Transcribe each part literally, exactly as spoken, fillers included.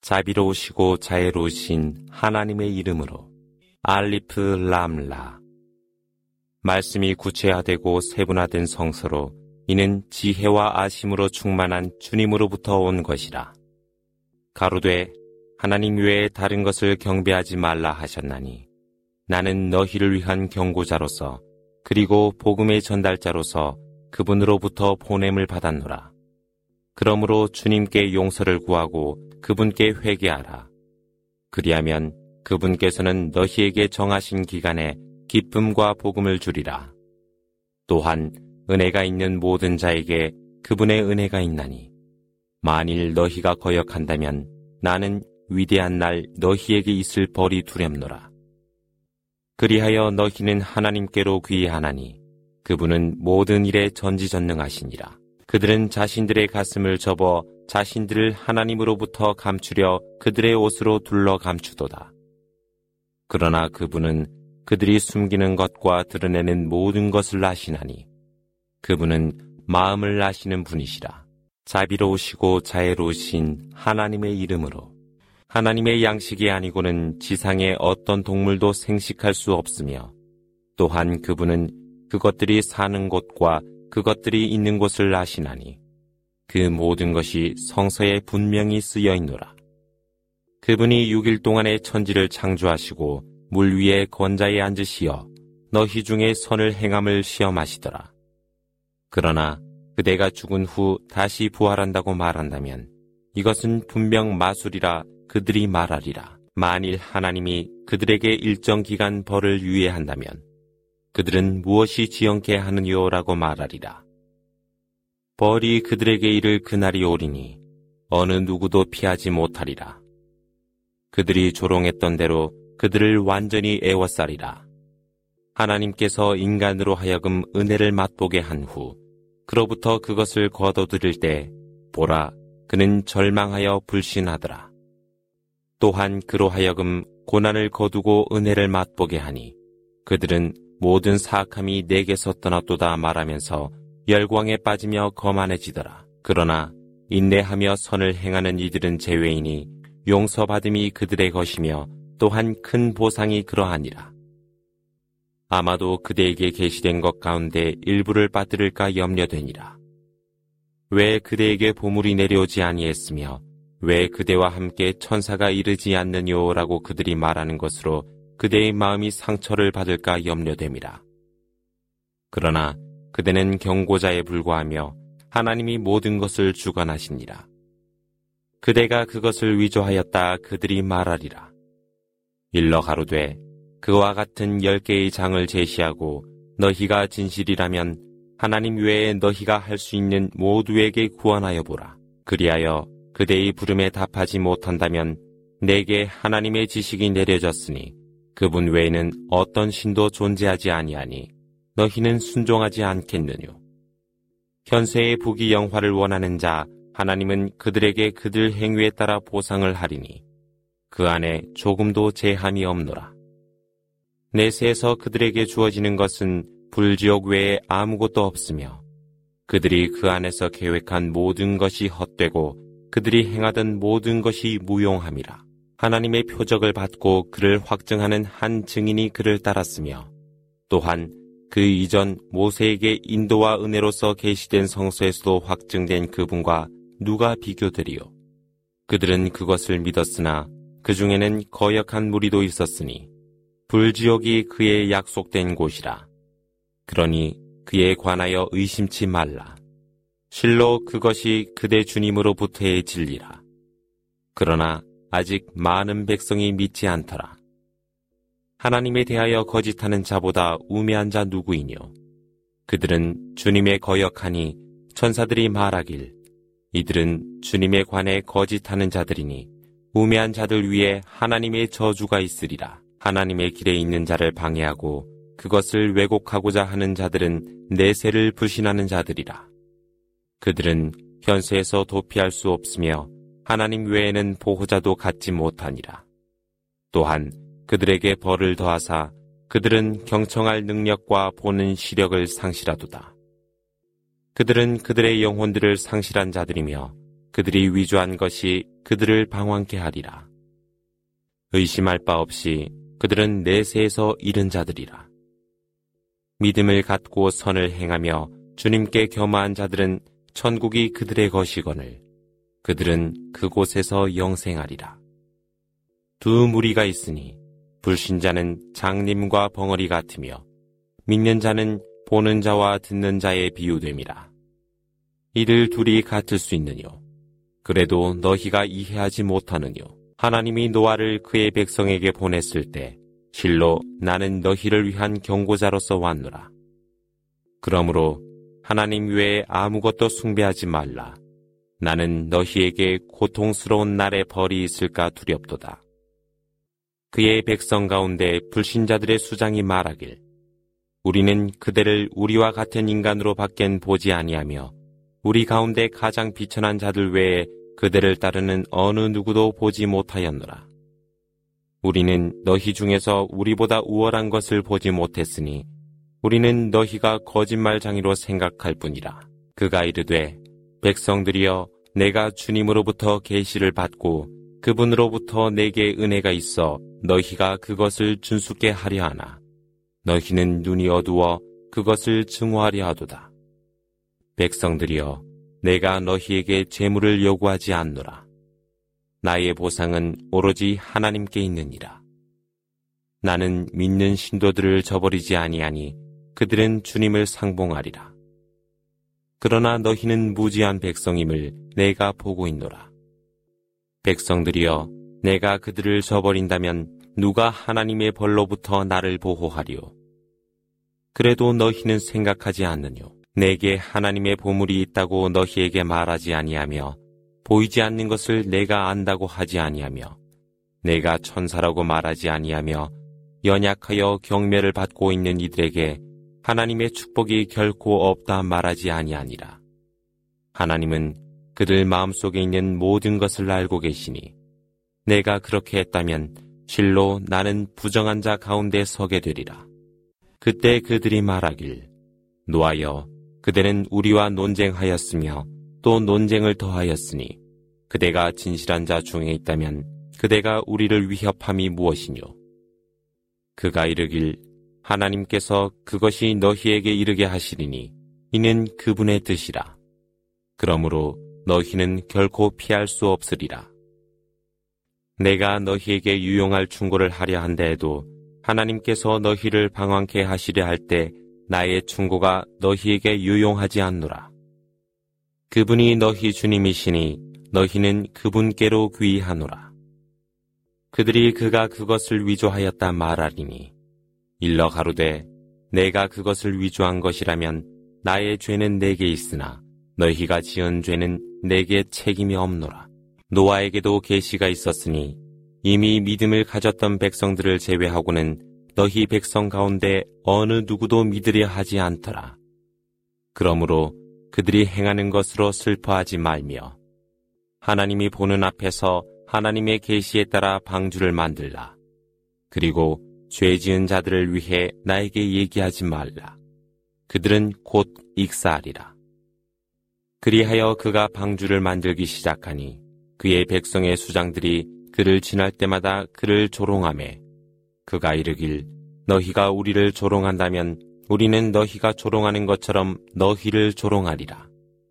자비로우시고 자애로우신 하나님의 이름으로. 알리프 람라. 말씀이 구체화되고 세분화된 성서로 이는 지혜와 아심으로 충만한 주님으로부터 온 것이라. 가로되 하나님 외에 다른 것을 경배하지 말라 하셨나니 나는 너희를 위한 경고자로서 그리고 복음의 전달자로서 그분으로부터 보냄을 받았노라. 그러므로 주님께 용서를 구하고 그분께 회개하라. 그리하면 그분께서는 너희에게 정하신 기간에 기쁨과 복음을 주리라. 또한 은혜가 있는 모든 자에게 그분의 은혜가 있나니 만일 너희가 거역한다면 나는 위대한 날 너희에게 있을 벌이 두렵노라. 그리하여 너희는 하나님께로 귀의하나니 그분은 모든 일에 전지전능하시니라. 그들은 자신들의 가슴을 접어 자신들을 하나님으로부터 감추려 그들의 옷으로 둘러 감추도다. 그러나 그분은 그들이 숨기는 것과 드러내는 모든 것을 아시나니 그분은 마음을 아시는 분이시라. 자비로우시고 자애로우신 하나님의 이름으로. 하나님의 양식이 아니고는 지상의 어떤 동물도 생식할 수 없으며 또한 그분은 그것들이 사는 곳과 그것들이 있는 곳을 아시나니 그 모든 것이 성서에 분명히 쓰여 있노라. 그분이 육 일 동안에 천지를 창조하시고 물 위에 건자에 앉으시어 너희 중에 선을 행함을 시험하시더라. 그러나 그대가 죽은 후 다시 부활한다고 말한다면 이것은 분명 마술이라 그들이 말하리라. 만일 하나님이 그들에게 일정 기간 벌을 유예한다면 그들은 무엇이 지연케 하느냐라고 말하리라. 벌이 그들에게 이를 그날이 오리니 어느 누구도 피하지 못하리라. 그들이 조롱했던 대로 그들을 완전히 애워싸리라. 하나님께서 인간으로 하여금 은혜를 맛보게 한 후 그로부터 그것을 거둬들일 때 보라 그는 절망하여 불신하더라. 또한 그로 하여금 고난을 거두고 은혜를 맛보게 하니 그들은 모든 사악함이 내게서 떠났도다 말하면서 열광에 빠지며 거만해지더라. 그러나 인내하며 선을 행하는 이들은 제외이니 용서받음이 그들의 것이며 또한 큰 보상이 그러하니라. 아마도 그대에게 계시된 것 가운데 일부를 빠뜨릴까 염려되니라. 왜 그대에게 보물이 내려오지 아니했으며 왜 그대와 함께 천사가 이르지 않느냐라고 그들이 말하는 것으로 그대의 마음이 상처를 받을까 염려됨이라. 그러나 그대는 경고자에 불과하며 하나님이 모든 것을 주관하시니라. 그대가 그것을 위조하였다 그들이 말하리라. 일러 가로되 그와 같은 열 개의 장을 제시하고 너희가 진실이라면 하나님 외에 너희가 할 수 있는 모두에게 구원하여 보라. 그리하여 그대의 부름에 답하지 못한다면 내게 하나님의 지식이 내려졌으니 그분 외에는 어떤 신도 존재하지 아니하니 너희는 순종하지 않겠느뇨. 현세의 부귀 영화를 원하는 자 하나님은 그들에게 그들 행위에 따라 보상을 하리니 그 안에 조금도 제한이 없노라. 내세에서 그들에게 주어지는 것은 불지옥 외에 아무것도 없으며 그들이 그 안에서 계획한 모든 것이 헛되고 그들이 행하던 모든 것이 무용함이라. 하나님의 표적을 받고 그를 확증하는 한 증인이 그를 따랐으며 또한 그 이전 모세에게 인도와 은혜로서 계시된 성서에서도 확증된 그분과 누가 비교되리요. 그들은 그것을 믿었으나 그 중에는 거역한 무리도 있었으니 불지옥이 그의 약속된 곳이라. 그러니 그에 관하여 의심치 말라. 실로 그것이 그대 주님으로부터의 진리라. 그러나 아직 많은 백성이 믿지 않더라. 하나님에 대하여 거짓하는 자보다 우매한 자 누구이뇨. 그들은 주님의 거역하니 천사들이 말하길 이들은 주님에 관해 거짓하는 자들이니 우매한 자들 위에 하나님의 저주가 있으리라. 하나님의 길에 있는 자를 방해하고 그것을 왜곡하고자 하는 자들은 내세를 불신하는 자들이라. 그들은 현세에서 도피할 수 없으며 하나님 외에는 보호자도 갖지 못하니라. 또한 그들에게 벌을 더하사 그들은 경청할 능력과 보는 시력을 상실하도다. 그들은 그들의 영혼들을 상실한 자들이며 그들이 위조한 것이 그들을 방황케 하리라. 의심할 바 없이 그들은 내세에서 잃은 자들이라. 믿음을 갖고 선을 행하며 주님께 겸하한 자들은 천국이 그들의 것이거늘 그들은 그곳에서 영생하리라. 두 무리가 있으니 불신자는 장님과 벙어리 같으며 믿는 자는 보는 자와 듣는 자의 비유됨이라. 이들 둘이 같을 수 있느뇨. 그래도 너희가 이해하지 못하느뇨. 하나님이 노아를 그의 백성에게 보냈을 때 실로 나는 너희를 위한 경고자로서 왔노라. 그러므로 하나님 외에 아무것도 숭배하지 말라. 나는 너희에게 고통스러운 날에 벌이 있을까 두렵도다. 그의 백성 가운데 불신자들의 수장이 말하길 우리는 그대를 우리와 같은 인간으로 밖엔 보지 아니하며 우리 가운데 가장 비천한 자들 외에 그대를 따르는 어느 누구도 보지 못하였노라. 우리는 너희 중에서 우리보다 우월한 것을 보지 못했으니 우리는 너희가 거짓말장이로 생각할 뿐이라. 그가 이르되 백성들이여 내가 주님으로부터 계시를 받고 그분으로부터 내게 은혜가 있어 너희가 그것을 준수케 하려 하나 너희는 눈이 어두워 그것을 증오하려 하도다. 백성들이여 내가 너희에게 재물을 요구하지 않노라. 나의 보상은 오로지 하나님께 있느니라. 나는 믿는 신도들을 저버리지 아니하니 그들은 주님을 상봉하리라. 그러나 너희는 무지한 백성임을 내가 보고 있노라. 백성들이여 내가 그들을 저버린다면 누가 하나님의 벌로부터 나를 보호하리요. 그래도 너희는 생각하지 않느뇨. 내게 하나님의 보물이 있다고 너희에게 말하지 아니하며 보이지 않는 것을 내가 안다고 하지 아니하며 내가 천사라고 말하지 아니하며 연약하여 경멸을 받고 있는 이들에게 하나님의 축복이 결코 없다 말하지 아니하니라. 하나님은 그들 마음속에 있는 모든 것을 알고 계시니 내가 그렇게 했다면 실로 나는 부정한 자 가운데 서게 되리라. 그때 그들이 말하길 노하여 그대는 우리와 논쟁하였으며 또 논쟁을 더하였으니 그대가 진실한 자 중에 있다면 그대가 우리를 위협함이 무엇이뇨. 그가 이르길 하나님께서 그것이 너희에게 이르게 하시리니 이는 그분의 뜻이라. 그러므로 너희는 결코 피할 수 없으리라. 내가 너희에게 유용할 충고를 하려 한데에도 하나님께서 너희를 방황케 하시려 할 때 나의 충고가 너희에게 유용하지 않노라. 그분이 너희 주님이시니 너희는 그분께로 귀의하노라. 그들이 그가 그것을 위조하였다 말하리니 일러 가로되 내가 그것을 위조한 것이라면 나의 죄는 내게 있으나 너희가 지은 죄는 내게 책임이 없노라. 노아에게도 계시가 있었으니 이미 믿음을 가졌던 백성들을 제외하고는 너희 백성 가운데 어느 누구도 믿으려 하지 않더라. 그러므로 그들이 행하는 것으로 슬퍼하지 말며 하나님이 보는 앞에서 하나님의 계시에 따라 방주를 만들라. 그리고 죄 지은 자들을 위해 나에게 얘기하지 말라. 그들은 곧 익사하리라. 그리하여 그가 방주를 만들기 시작하니 그의 백성의 수장들이 그를 지날 때마다 그를 조롱하매 그가 이르길 너희가 우리를 조롱한다면 우리는 너희가 조롱하는 것처럼 너희를 조롱하리라.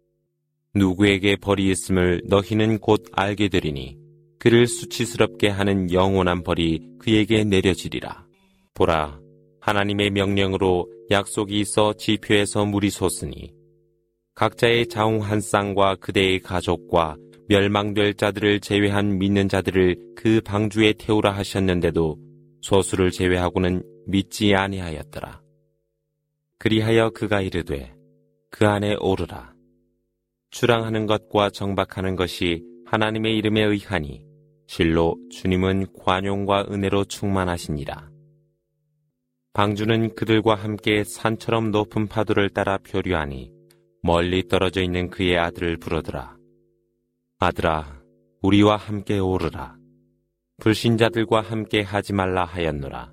누구에게 벌이 있음을 너희는 곧 알게 되리니 그를 수치스럽게 하는 영원한 벌이 그에게 내려지리라. 보라, 하나님의 명령으로 약속이 있어 지표에서 물이 솟으니 각자의 자웅 한 쌍과 그대의 가족과 멸망될 자들을 제외한 믿는 자들을 그 방주에 태우라 하셨는데도 소수를 제외하고는 믿지 아니하였더라. 그리하여 그가 이르되 그 안에 오르라. 출항하는 것과 정박하는 것이 하나님의 이름에 의하니 실로 주님은 관용과 은혜로 충만하시니라. 방주는 그들과 함께 산처럼 높은 파도를 따라 표류하니 멀리 떨어져 있는 그의 아들을 부르더라. 아들아, 우리와 함께 오르라. 불신자들과 함께 하지 말라 하였노라.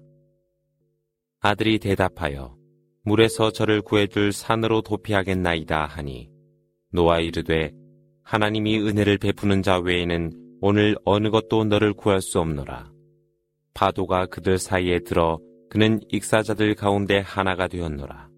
아들이 대답하여 물에서 저를 구해줄 산으로 도피하겠나이다 하니 노아 이르되 하나님이 은혜를 베푸는 자 외에는 오늘 어느 것도 너를 구할 수 없노라. 파도가 그들 사이에 들어 그는 익사자들 가운데 하나가 되었노라.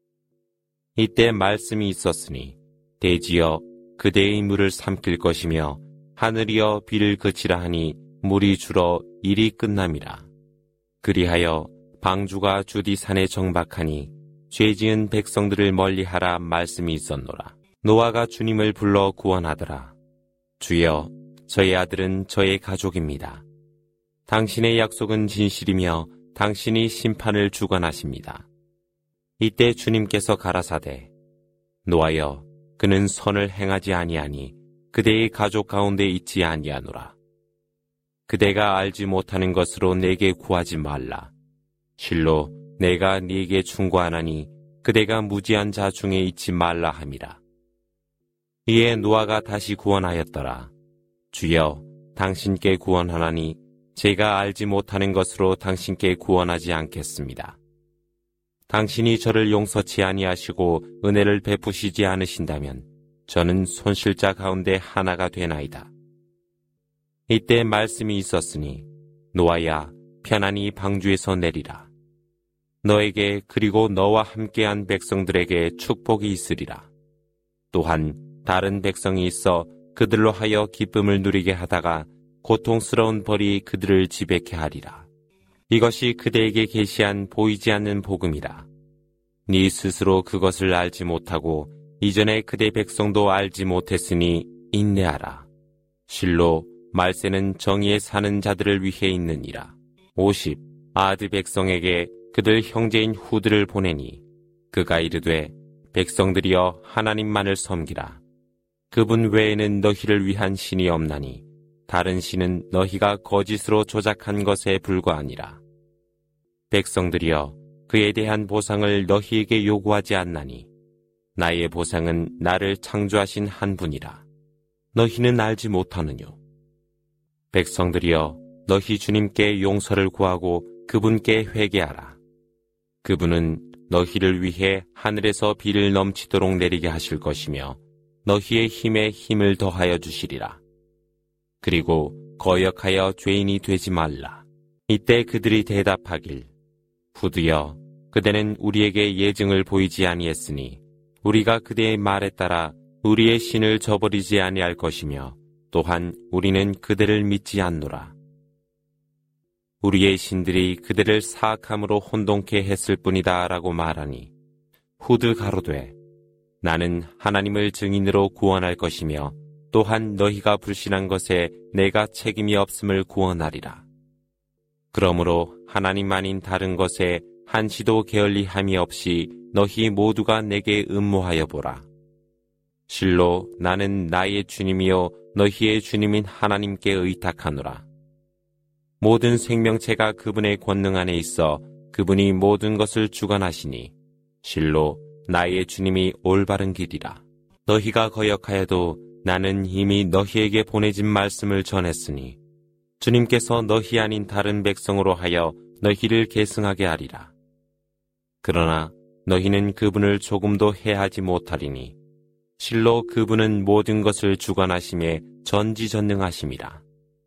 이때 말씀이 있었으니 대지여 그대의 물을 삼킬 것이며 하늘이여 비를 그치라 하니 물이 줄어 일이 끝남이라. 그리하여 방주가 주디 산에 정박하니 죄지은 백성들을 멀리하라 말씀이 있었노라. 노아가 주님을 불러 구원하더라. 주여, 저의 아들은 저의 가족입니다. 당신의 약속은 진실이며 당신이 심판을 주관하십니다. 이때 주님께서 가라사대 노아여, 그는 선을 행하지 아니하니 그대의 가족 가운데 있지 아니하노라. 그대가 알지 못하는 것으로 내게 구하지 말라. 실로 내가 네게 충고하나니 그대가 무지한 자 중에 있지 말라 함이라. 이에 노아가 다시 구원하였더라. 주여, 당신께 구원하나니 제가 알지 못하는 것으로 당신께 구원하지 않겠습니다. 당신이 저를 용서치 아니하시고 은혜를 베푸시지 않으신다면 저는 손실자 가운데 하나가 되나이다. 이때 말씀이 있었으니 노아야, 편안히 방주에서 내리라. 너에게 그리고 너와 함께한 백성들에게 축복이 있으리라. 또한 다른 백성이 있어 그들로 하여 기쁨을 누리게 하다가 고통스러운 벌이 그들을 지배케 하리라. 이것이 그대에게 계시한 보이지 않는 복음이라. 네 스스로 그것을 알지 못하고 이전에 그대 백성도 알지 못했으니 인내하라. 실로 말세는 정의에 사는 자들을 위해 있느니라. 오십. 아드 백성에게 그들 형제인 후드를 보내니 그가 이르되 백성들이여 하나님만을 섬기라. 그분 외에는 너희를 위한 신이 없나니 다른 신은 너희가 거짓으로 조작한 것에 불과하니라. 백성들이여 그에 대한 보상을 너희에게 요구하지 않나니 나의 보상은 나를 창조하신 한 분이라. 너희는 알지 못하느뇨. 백성들이여 너희 주님께 용서를 구하고 그분께 회개하라. 그분은 너희를 위해 하늘에서 비를 넘치도록 내리게 하실 것이며 너희의 힘에 힘을 더하여 주시리라. 그리고 거역하여 죄인이 되지 말라. 이때 그들이 대답하길 후드여, 그대는 우리에게 예증을 보이지 아니했으니 우리가 그대의 말에 따라 우리의 신을 저버리지 아니할 것이며 또한 우리는 그대를 믿지 않노라. 우리의 신들이 그대를 사악함으로 혼동케 했을 뿐이다 라고 말하니 후드 가로되 나는 하나님을 증인으로 구원할 것이며 또한 너희가 불신한 것에 내가 책임이 없음을 구원하리라. 그러므로 하나님 아닌 다른 것에 한시도 게을리함이 없이 너희 모두가 내게 음모하여 보라. 실로 나는 나의 주님이요 너희의 주님인 하나님께 의탁하노라. 모든 생명체가 그분의 권능 안에 있어 그분이 모든 것을 주관하시니 실로 나의 주님이 올바른 길이라. 너희가 거역하여도 나는 이미 너희에게 보내진 말씀을 전했으니 주님께서 너희 아닌 다른 백성으로 하여 너희를 계승하게 하리라. 그러나 너희는 그분을 조금도 해하지 못하리니 실로 그분은 모든 것을 주관하심에 전지전능하심이라.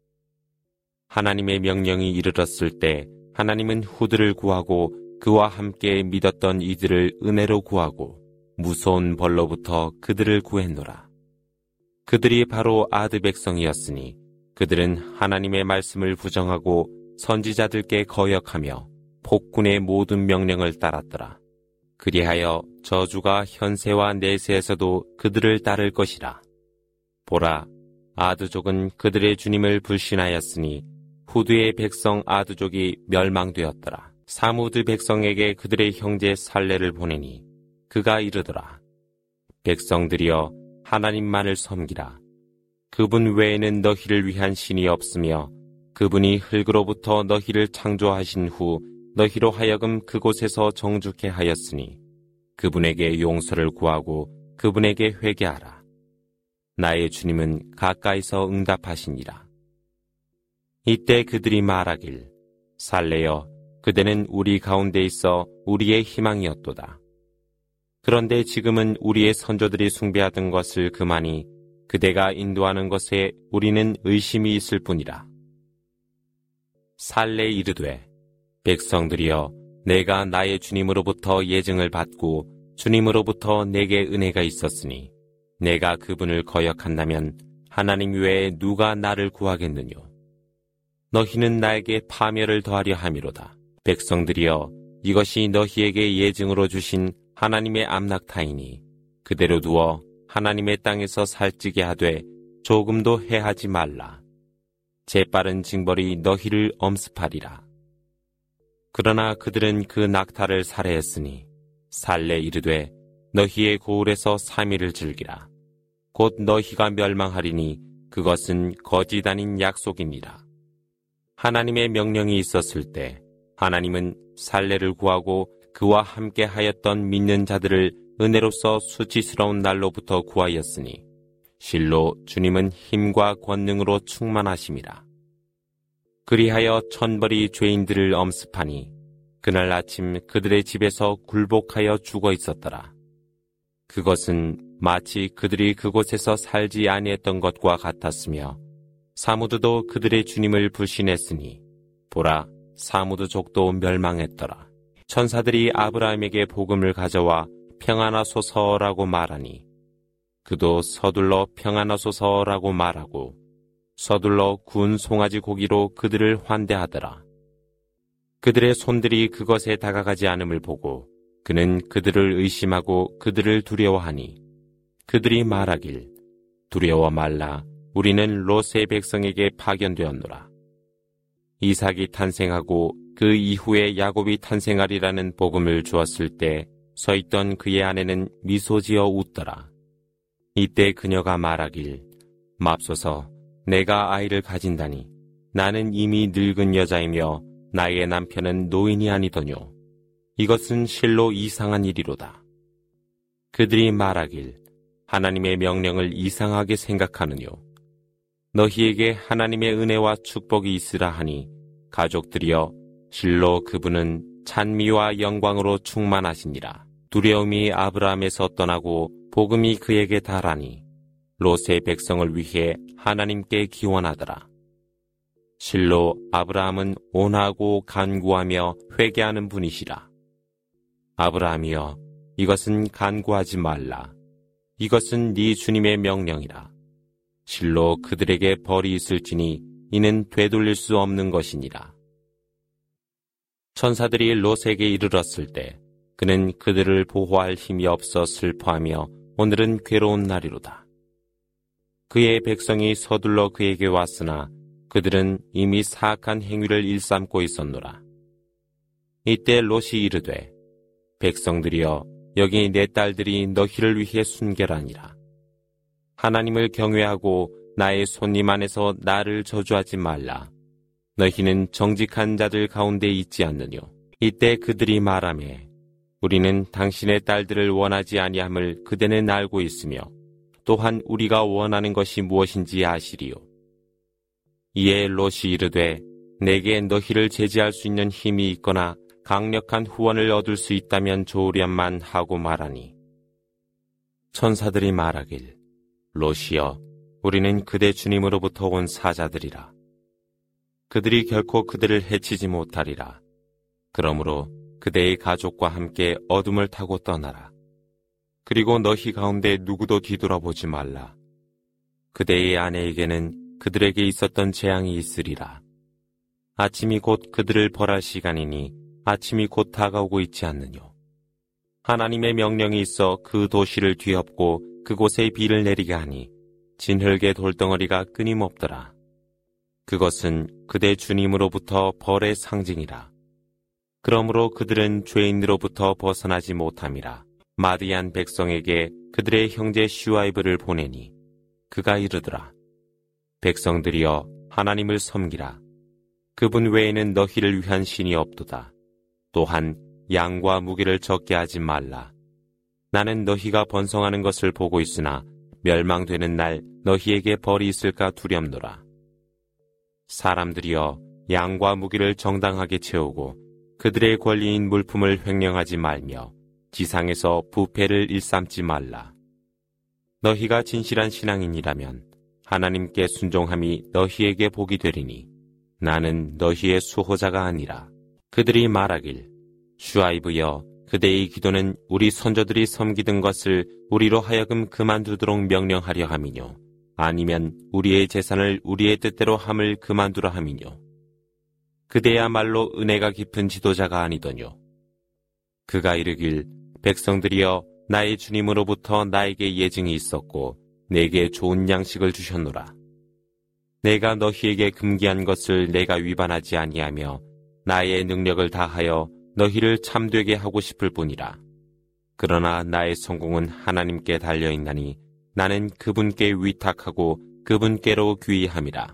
하나님의 명령이 이르렀을 때 하나님은 후드를 구하고 그와 함께 믿었던 이들을 은혜로 구하고 무서운 벌로부터 그들을 구했노라. 그들이 바로 아드 백성이었으니 그들은 하나님의 말씀을 부정하고 선지자들께 거역하며 폭군의 모든 명령을 따랐더라. 그리하여 저주가 현세와 내세에서도 그들을 따를 것이라. 보라, 아드족은 그들의 주님을 불신하였으니 후드의 백성 아드족이 멸망되었더라. 사무드 백성에게 그들의 형제 살레를 보내니 그가 이르더라. 백성들이여 하나님만을 섬기라. 그분 외에는 너희를 위한 신이 없으며 그분이 흙으로부터 너희를 창조하신 후 너희로 하여금 그곳에서 정죽게 하였으니 그분에게 용서를 구하고 그분에게 회개하라. 나의 주님은 가까이서 응답하시니라. 이때 그들이 말하길 살레여 그대는 우리 가운데 있어 우리의 희망이었도다. 그런데 지금은 우리의 선조들이 숭배하던 것을 그만이 그대가 인도하는 것에 우리는 의심이 있을 뿐이라. 살레 이르되 백성들이여 내가 나의 주님으로부터 예증을 받고 주님으로부터 내게 은혜가 있었으니 내가 그분을 거역한다면 하나님 외에 누가 나를 구하겠느뇨. 너희는 나에게 파멸을 더하려 함이로다. 백성들이여 이것이 너희에게 예증으로 주신 하나님의 암낙타이니 그대로 두어 하나님의 땅에서 살찌게 하되 조금도 해하지 말라. 재빠른 징벌이 너희를 엄습하리라. 그러나 그들은 그 낙타를 살해했으니 살레 이르되 너희의 고울에서 삼 일을 즐기라. 곧 너희가 멸망하리니 그것은 거짓 아닌 약속이니라. 하나님의 명령이 있었을 때 하나님은 살레를 구하고 그와 함께 하였던 믿는 자들을 은혜로서 수치스러운 날로부터 구하였으니 실로 주님은 힘과 권능으로 충만하심이라. 그리하여 천벌이 죄인들을 엄습하니 그날 아침 그들의 집에서 굴복하여 죽어 있었더라. 그것은 마치 그들이 그곳에서 살지 아니했던 것과 같았으며 사무드도 그들의 주님을 불신했으니 보라 사무드족도 멸망했더라. 천사들이 아브라함에게 복음을 가져와 평안하소서라고 말하니 그도 서둘러 평안하소서라고 말하고 서둘러 구운 송아지 고기로 그들을 환대하더라. 그들의 손들이 그것에 다가가지 않음을 보고 그는 그들을 의심하고 그들을 두려워하니 그들이 말하길 두려워 말라. 우리는 롯의 백성에게 파견되었노라. 이삭이 탄생하고 그 이후에 야곱이 탄생하리라는 복음을 주었을 때 서있던 그의 아내는 미소 지어 웃더라. 이때 그녀가 말하길 맙소서 내가 아이를 가진다니 나는 이미 늙은 여자이며 나의 남편은 노인이 아니더뇨. 이것은 실로 이상한 일이로다. 그들이 말하길 하나님의 명령을 이상하게 생각하느뇨. 너희에게 하나님의 은혜와 축복이 있으라 하니 가족들이여 실로 그분은 찬미와 영광으로 충만하시니라. 두려움이 아브라함에서 떠나고 복음이 그에게 달하니 롯의 백성을 위해 하나님께 기원하더라. 실로 아브라함은 온하고 간구하며 회개하는 분이시라. 아브라함이여 이것은 간구하지 말라. 이것은 네 주님의 명령이라. 실로 그들에게 벌이 있을지니 이는 되돌릴 수 없는 것이니라. 천사들이 롯에게 이르렀을 때 그는 그들을 보호할 힘이 없어 슬퍼하며 오늘은 괴로운 날이로다. 그의 백성이 서둘러 그에게 왔으나 그들은 이미 사악한 행위를 일삼고 있었노라. 이때 롯이 이르되 백성들이여 여기 내 딸들이 너희를 위해 순결하니라. 하나님을 경외하고 나의 손님 안에서 나를 저주하지 말라. 너희는 정직한 자들 가운데 있지 않느뇨. 이때 그들이 말하매 우리는 당신의 딸들을 원하지 아니함을 그대는 알고 있으며 또한 우리가 원하는 것이 무엇인지 아시리요. 이에 롯이 이르되 내게 너희를 제지할 수 있는 힘이 있거나 강력한 후원을 얻을 수 있다면 좋으련만 하고 말하니 천사들이 말하길 롯이여 우리는 그대 주님으로부터 온 사자들이라. 그들이 결코 그들을 해치지 못하리라. 그러므로 그대의 가족과 함께 어둠을 타고 떠나라. 그리고 너희 가운데 누구도 뒤돌아보지 말라. 그대의 아내에게는 그들에게 있었던 재앙이 있으리라. 아침이 곧 그들을 벌할 시간이니 아침이 곧 다가오고 있지 않느뇨. 하나님의 명령이 있어 그 도시를 뒤엎고 그곳에 비를 내리게 하니 진흙의 돌덩어리가 끊임없더라. 그것은 그대 주님으로부터 벌의 상징이라. 그러므로 그들은 죄인으로부터 벗어나지 못함이라. 마디안 백성에게 그들의 형제 슈아이브를 보내니 그가 이르더라. 백성들이여 하나님을 섬기라. 그분 외에는 너희를 위한 신이 없도다. 또한 양과 무기를 적게 하지 말라. 나는 너희가 번성하는 것을 보고 있으나 멸망되는 날 너희에게 벌이 있을까 두렵노라. 사람들이여 양과 무기를 정당하게 채우고 그들의 권리인 물품을 횡령하지 말며 지상에서 부패를 일삼지 말라. 너희가 진실한 신앙인이라면 하나님께 순종함이 너희에게 복이 되리니 나는 너희의 수호자가 아니라. 그들이 말하길 슈아이브여 그대의 기도는 우리 선조들이 섬기던 것을 우리로 하여금 그만두도록 명령하려 함이뇨 아니면 우리의 재산을 우리의 뜻대로 함을 그만두라 함이뇨. 그대야말로 은혜가 깊은 지도자가 아니더뇨. 그가 이르길 백성들이여 나의 주님으로부터 나에게 예증이 있었고 내게 좋은 양식을 주셨노라. 내가 너희에게 금기한 것을 내가 위반하지 아니하며 나의 능력을 다하여 너희를 참되게 하고 싶을 뿐이라. 그러나 나의 성공은 하나님께 달려있나니 나는 그분께 위탁하고 그분께로 귀의함이라.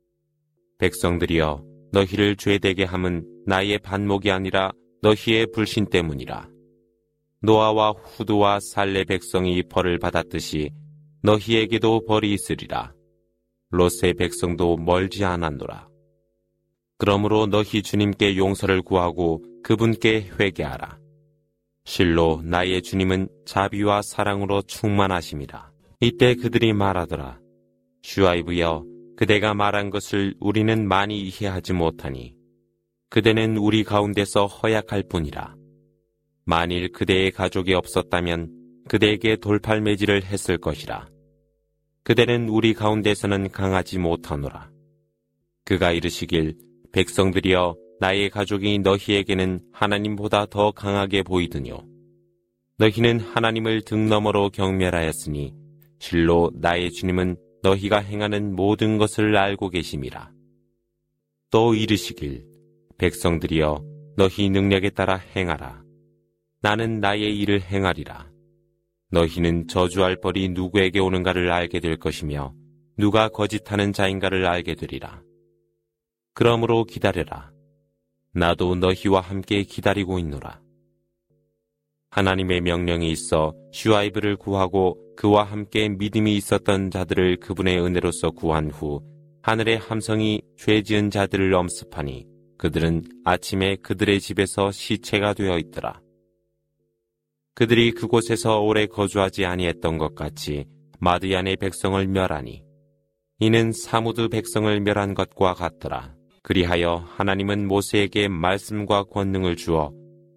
백성들이여 너희를 죄되게 함은 나의 반목이 아니라 너희의 불신 때문이라. 노아와 후드와 살레 백성이 벌을 받았듯이 너희에게도 벌이 있으리라. 롯의 백성도 멀지 않았노라. 그러므로 너희 주님께 용서를 구하고 그분께 회개하라. 실로 나의 주님은 자비와 사랑으로 충만하심이라. 이때 그들이 말하더라. 슈아이브여 그대가 말한 것을 우리는 많이 이해하지 못하니 그대는 우리 가운데서 허약할 뿐이라. 만일 그대의 가족이 없었다면 그대에게 돌팔매질을 했을 것이라. 그대는 우리 가운데서는 강하지 못하노라. 그가 이르시길 백성들이여 나의 가족이 너희에게는 하나님보다 더 강하게 보이더뇨. 너희는 하나님을 등 너머로 경멸하였으니 실로 나의 주님은 너희가 행하는 모든 것을 알고 계심이라. 또 이르시길 백성들이여 너희 능력에 따라 행하라. 나는 나의 일을 행하리라. 너희는 저주할 벌이 누구에게 오는가를 알게 될 것이며 누가 거짓하는 자인가를 알게 되리라. 그러므로 기다려라. 나도 너희와 함께 기다리고 있노라. 하나님의 명령이 있어 슈아이브를 구하고 그와 함께 믿음이 있었던 자들을 그분의 은혜로서 구한 후 하늘의 함성이 죄 지은 자들을 엄습하니 그들은 아침에 그들의 집에서 시체가 되어 있더라. 그들이 그곳에서 오래 거주하지 아니했던 것 같이 마드얀의 백성을 멸하니 이는 사무드 백성을 멸한 것과 같더라. 그리하여 하나님은 모세에게 말씀과 권능을 주어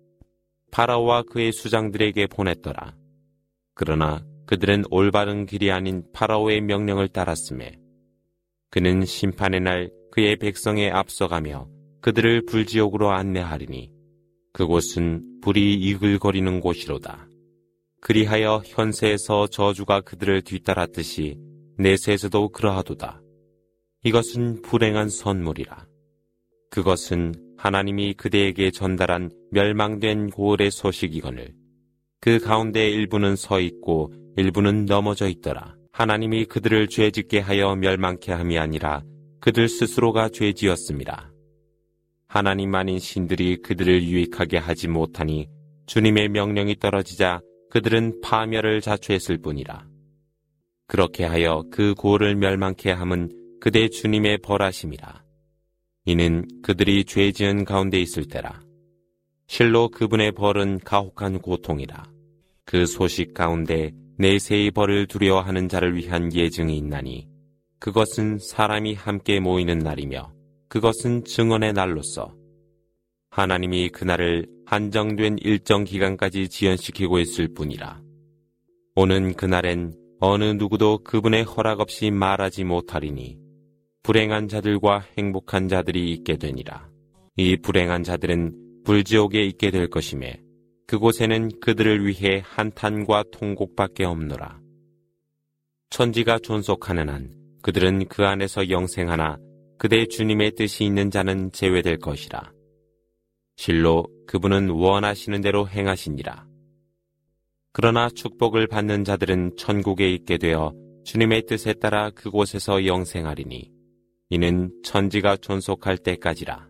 파라오와 그의 수장들에게 보냈더라. 그러나 그들은 올바른 길이 아닌 파라오의 명령을 따랐으며 그는 심판의 날 그의 백성에 앞서가며 그들을 불지옥으로 안내하리니 그곳은 불이 이글거리는 곳이로다. 그리하여 현세에서 저주가 그들을 뒤따랐듯이 내세에서도 그러하도다. 이것은 불행한 선물이라. 그것은 하나님이 그대에게 전달한 멸망된 고을의 소식이거늘 그 가운데 일부는 서 있고 일부는 넘어져 있더라. 하나님이 그들을 죄짓게 하여 멸망케 함이 아니라 그들 스스로가 죄지었습니다. 하나님 아닌 신들이 그들을 유익하게 하지 못하니 주님의 명령이 떨어지자 그들은 파멸을 자초했을 뿐이라. 그렇게 하여 그 고을을 멸망케 함은 그대 주님의 벌하심이라. 이는 그들이 죄 지은 가운데 있을 때라. 실로 그분의 벌은 가혹한 고통이라. 그 소식 가운데 내세의 벌을 두려워하는 자를 위한 예증이 있나니 그것은 사람이 함께 모이는 날이며 그것은 증언의 날로서 하나님이 그날을 한정된 일정 기간까지 지연시키고 있을 뿐이라. 오는 그날엔 어느 누구도 그분의 허락 없이 말하지 못하리니 불행한 자들과 행복한 자들이 있게 되니라. 이 불행한 자들은 불지옥에 있게 될 것이며 그곳에는 그들을 위해 한탄과 통곡밖에 없노라. 천지가 존속하는 한 그들은 그 안에서 영생하나 그대 주님의 뜻이 있는 자는 제외될 것이라. 실로 그분은 원하시는 대로 행하시니라. 그러나 축복을 받는 자들은 천국에 있게 되어 주님의 뜻에 따라 그곳에서 영생하리니 이는 천지가 존속할 때까지라.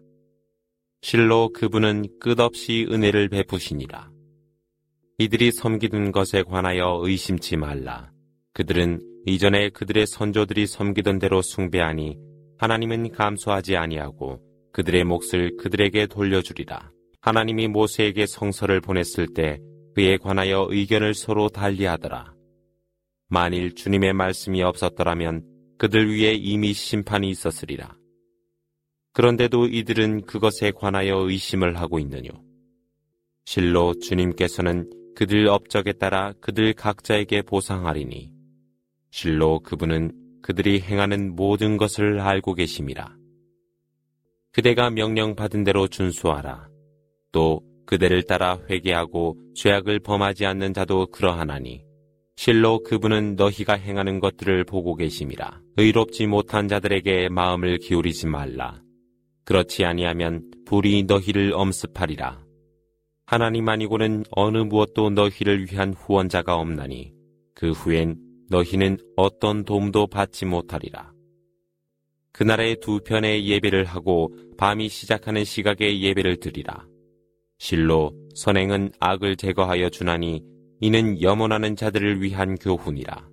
실로 그분은 끝없이 은혜를 베푸시니라. 이들이 섬기는 것에 관하여 의심치 말라. 그들은 이전에 그들의 선조들이 섬기던 대로 숭배하니 하나님은 감수하지 아니하고 그들의 몫을 그들에게 돌려주리라. 하나님이 모세에게 성서를 보냈을 때 그에 관하여 의견을 서로 달리하더라. 만일 주님의 말씀이 없었더라면 그들 위에 이미 심판이 있었으리라. 그런데도 이들은 그것에 관하여 의심을 하고 있느뇨. 실로 주님께서는 그들 업적에 따라 그들 각자에게 보상하리니 실로 그분은 그들이 행하는 모든 것을 알고 계심이라. 그대가 명령받은 대로 준수하라. 또 그대를 따라 회개하고 죄악을 범하지 않는 자도 그러하나니 실로 그분은 너희가 행하는 것들을 보고 계심이라. 의롭지 못한 자들에게 마음을 기울이지 말라. 그렇지 아니하면 불이 너희를 엄습하리라. 하나님 아니고는 어느 무엇도 너희를 위한 후원자가 없나니 그 후엔 너희는 어떤 도움도 받지 못하리라. 그날에 두 편의 예배를 하고 밤이 시작하는 시각에 예배를 드리라. 실로 선행은 악을 제거하여 주나니 이는 염원하는 자들을 위한 교훈이라.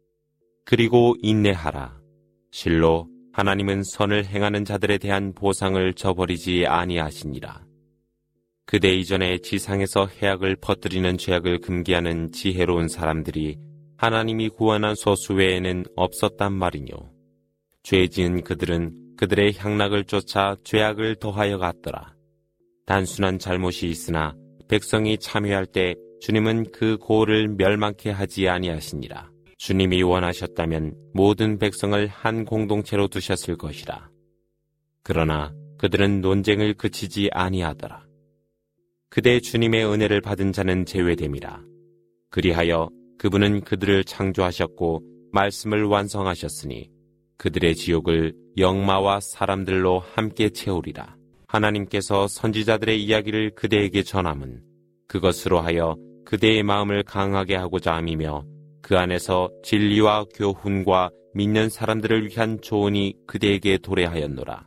그리고 인내하라. 실로 하나님은 선을 행하는 자들에 대한 보상을 저버리지 아니하시니라. 그대 이전에 지상에서 해악을 퍼뜨리는 죄악을 금기하는 지혜로운 사람들이 하나님이 구원한 소수 외에는 없었단 말이뇨. 죄 지은 그들은 그들의 향락을 쫓아 죄악을 더하여 갔더라. 단순한 잘못이 있으나 백성이 참여할 때 주님은 그 고를 멸망케 하지 아니하시니라. 주님이 원하셨다면 모든 백성을 한 공동체로 두셨을 것이라. 그러나 그들은 논쟁을 그치지 아니하더라. 그대 주님의 은혜를 받은 자는 제외됨이라. 그리하여 그분은 그들을 창조하셨고 말씀을 완성하셨으니 그들의 지옥을 영마와 사람들로 함께 채우리라. 하나님께서 선지자들의 이야기를 그대에게 전함은 그것으로 하여 그대의 마음을 강하게 하고자 함이며 그 안에서 진리와 교훈과 믿는 사람들을 위한 조언이 그대에게 도래하였노라.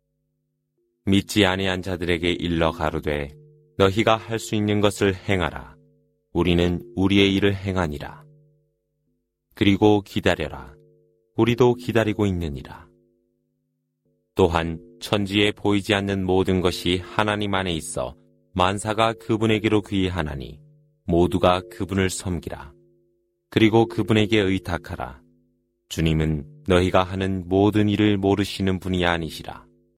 믿지 아니한 자들에게 일러 가로되 너희가 할 수 있는 것을 행하라. 우리는 우리의 일을 행하니라. 그리고 기다려라. 우리도 기다리고 있느니라. 또한 천지에 보이지 않는 모든 것이 하나님 안에 있어 만사가 그분에게로 귀하나니 모두가 그분을 섬기라. 그리고 그분에게 의탁하라. 주님은 너희가 하는 모든 일을 모르시는 분이 아니시라.